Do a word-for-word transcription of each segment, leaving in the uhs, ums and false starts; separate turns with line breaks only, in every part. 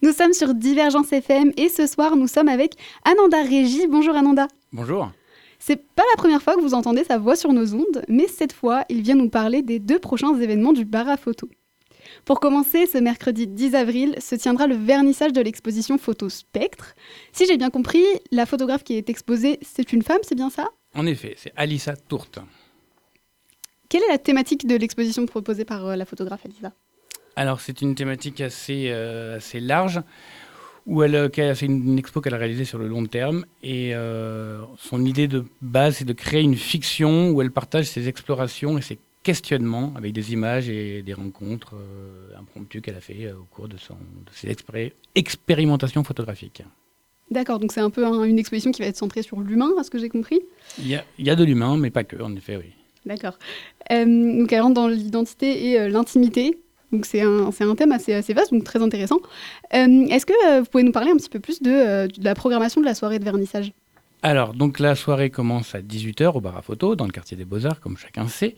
Nous sommes sur Divergence F M et ce soir, nous sommes avec Ananda Régie. Bonjour Ananda.
Bonjour.
C'est pas la première fois que vous entendez sa voix sur nos ondes, mais cette fois, il vient nous parler des deux prochains événements du bar à photo. Pour commencer, ce mercredi dix avril se tiendra le vernissage de l'exposition Photo Spectre. Si j'ai bien compris, la photographe qui est exposée, c'est une femme, c'est bien ça ?
En effet, c'est Alissa Tourte.
Quelle est la thématique de l'exposition proposée par euh, la photographe Alissa ?
Alors, c'est une thématique assez, euh, assez large, où elle, qu'elle a fait une, une expo qu'elle a réalisée sur le long terme. Et euh, son idée de base, c'est de créer une fiction où elle partage ses explorations et ses questionnements avec des images et des rencontres euh, impromptues qu'elle a fait euh, au cours de, son, de ses expéri- expérimentations photographiques.
D'accord, donc c'est un peu un, une exposition qui va être centrée sur l'humain, à ce que j'ai compris ?
Il y a, il y a de l'humain, mais pas que, en effet, oui.
D'accord. Euh, donc elle rentre dans l'identité et euh, l'intimité. Donc c'est un, c'est un thème assez, assez vaste, donc très intéressant. Euh, est-ce que euh, vous pouvez nous parler un petit peu plus de, euh, de la programmation de la soirée de vernissage ?
Alors, donc la soirée commence à dix-huit heures au bar à photo, dans le quartier des Beaux-Arts, comme chacun sait.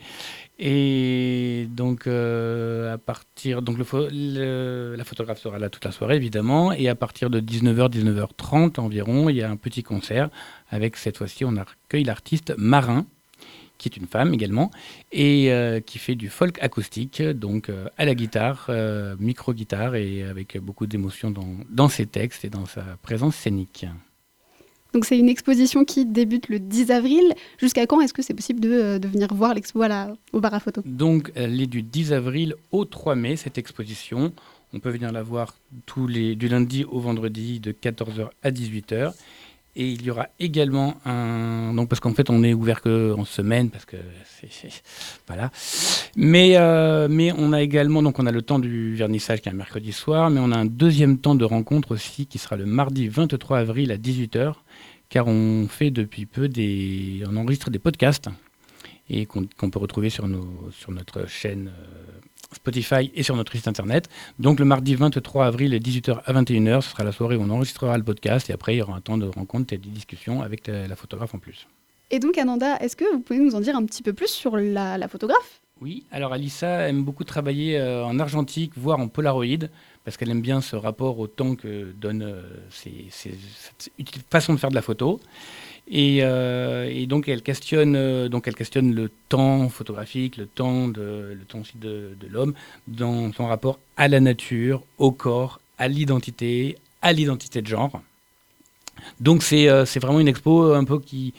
Et donc, euh, à partir... Donc, le, le, la photographe sera là toute la soirée, évidemment. Et à partir de dix-neuf heures, dix-neuf heures trente environ, il y a un petit concert. Avec, cette fois-ci, on accueille l'artiste Marin, qui est une femme également, et euh, qui fait du folk acoustique, donc euh, à la guitare, euh, micro-guitare, et avec beaucoup d'émotion dans, dans ses textes et dans sa présence scénique.
Donc c'est une exposition qui débute le dix avril. Jusqu'à quand est-ce que c'est possible de, de venir voir l'expo à la, au bar à photo ?
Donc elle est du dix avril au trois mai, cette exposition. On peut venir la voir tous les, du lundi au vendredi de quatorze heures à dix-huit heures. Et il y aura également un... Donc parce qu'en fait, on est ouvert qu'en semaine, parce que c'est... c'est voilà. Mais, euh, mais on a également... Donc on a le temps du vernissage qui est un mercredi soir, mais on a un deuxième temps de rencontre aussi qui sera le mardi vingt-trois avril à dix-huit heures, car on fait depuis peu des... On enregistre des podcasts et qu'on, qu'on peut retrouver sur, nos, sur notre chaîne euh, Spotify et sur notre site internet. Donc le mardi vingt-trois avril, de dix-huit heures à vingt et une heures, ce sera la soirée où on enregistrera le podcast et après il y aura un temps de rencontre et de discussion avec la, la photographe en plus.
Et donc Ananda, est-ce que vous pouvez nous en dire un petit peu plus sur la, la photographe ?
Oui, alors Alissa aime beaucoup travailler euh, en argentique, voire en polaroid, parce qu'elle aime bien ce rapport au temps que donne euh, ses, ses, cette façon de faire de la photo. Et, euh, et donc elle questionne, euh, donc elle questionne le temps photographique, le temps de, le temps aussi de, de l'homme, dans son rapport à la nature, au corps, à l'identité, à l'identité de genre. Donc c'est, euh, c'est vraiment une expo un peu qui,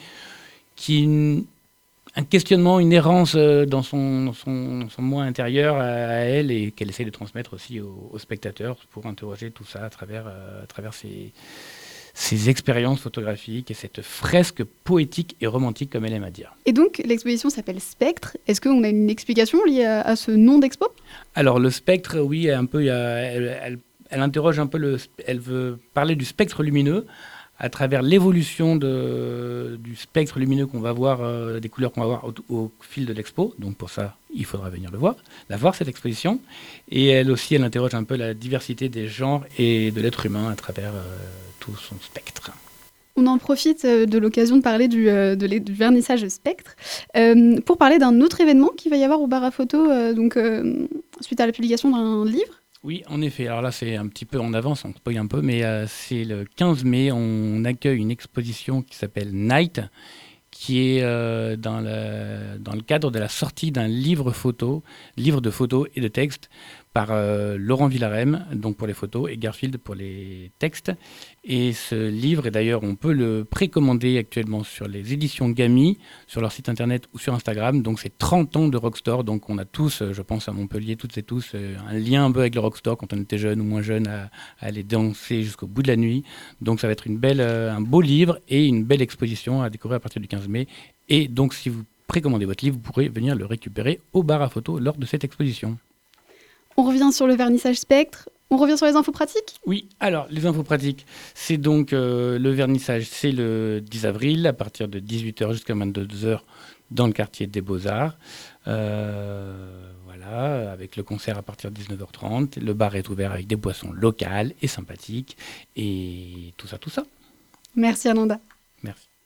qui un questionnement, une errance euh, dans son, son, son moi intérieur à, à elle et qu'elle essaie de transmettre aussi aux, aux spectateurs pour interroger tout ça à travers, euh, à travers ses ses expériences photographiques et cette fresque poétique et romantique, comme elle aime à dire.
Et donc, l'exposition s'appelle Spectre. Est-ce qu'on a une explication liée à, à ce nom d'expo ?
Alors, le spectre, oui, un peu, elle, elle, elle interroge un peu, le, elle veut parler du spectre lumineux à travers l'évolution de, du spectre lumineux qu'on va voir, euh, des couleurs qu'on va voir au, au fil de l'expo. Donc, pour ça, il faudra venir le voir, la voir, cette exposition. Et elle aussi, elle interroge un peu la diversité des genres et de l'être humain à travers euh, tout son spectre.
On en profite de l'occasion de parler du, de, du vernissage Spectre euh, pour parler d'un autre événement qu'il va y avoir au bar à photo euh, donc, euh, suite à la publication d'un livre.
Oui, en effet. Alors là, c'est un petit peu en avance, on spoil un peu, mais euh, c'est le quinze mai, on accueille une exposition qui s'appelle Night, qui est euh, dans, le, dans le cadre de la sortie d'un livre photo, livre de photos et de textes par euh, Laurent Villarem, donc pour les photos, et Garfield pour les textes. Et ce livre, et d'ailleurs on peut le précommander actuellement sur les éditions Gamy, sur leur site internet ou sur Instagram. Donc c'est trente ans de Rockstore, donc on a tous, je pense à Montpellier, toutes et tous, un lien un peu avec le Rockstore quand on était jeune ou moins jeune, à, à aller danser jusqu'au bout de la nuit. Donc ça va être une belle, un beau livre et une belle exposition à découvrir à partir du quinze mai. Et donc si vous précommandez votre livre, vous pourrez venir le récupérer au bar à photo lors de cette exposition.
On revient sur le vernissage Spectre. On revient sur les infos pratiques ?
Oui, alors les infos pratiques, c'est donc euh, le vernissage, c'est le dix avril à partir de dix-huit heures jusqu'à vingt-deux heures dans le quartier des Beaux-Arts. Euh, voilà, avec le concert à partir de dix-neuf heures trente. Le bar est ouvert avec des boissons locales et sympathiques et tout ça, tout ça.
Merci Ananda.